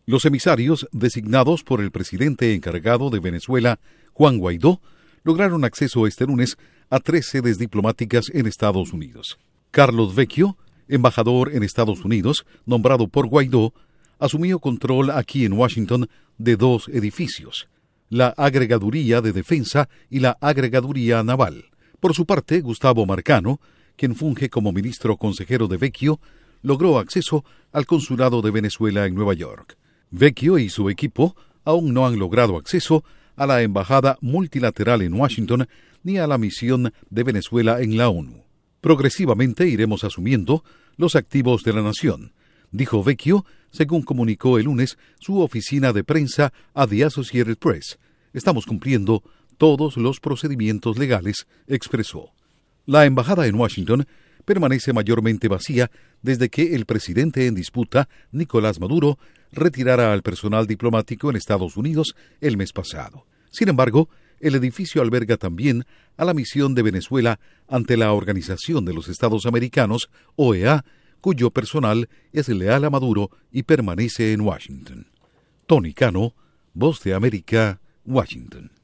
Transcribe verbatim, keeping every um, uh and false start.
Los emisarios designados por el presidente encargado de Venezuela, Juan Guaidó, lograron acceso este lunes a tres sedes diplomáticas en Estados Unidos. Carlos Vecchio, embajador en Estados Unidos, nombrado por Guaidó, asumió control aquí en Washington de dos edificios, la Agregaduría de Defensa y la Agregaduría Naval. Por su parte, Gustavo Marcano, quien funge como ministro consejero de Vecchio, logró acceso al Consulado de Venezuela en Nueva York. Vecchio y su equipo aún no han logrado acceso a la Embajada Multilateral en Washington ni a la misión de Venezuela en la ONU. Progresivamente iremos asumiendo los activos de la nación, dijo Vecchio, según comunicó el lunes su oficina de prensa a The Associated Press. Estamos cumpliendo todos los procedimientos legales, expresó. La embajada en Washington permanece mayormente vacía desde que el presidente en disputa, Nicolás Maduro, retirara al personal diplomático en Estados Unidos el mes pasado. Sin embargo, el edificio alberga también a la misión de Venezuela ante la Organización de los Estados Americanos, O E A, cuyo personal es leal a Maduro y permanece en Washington. Tony Cano, Voz de América, Washington.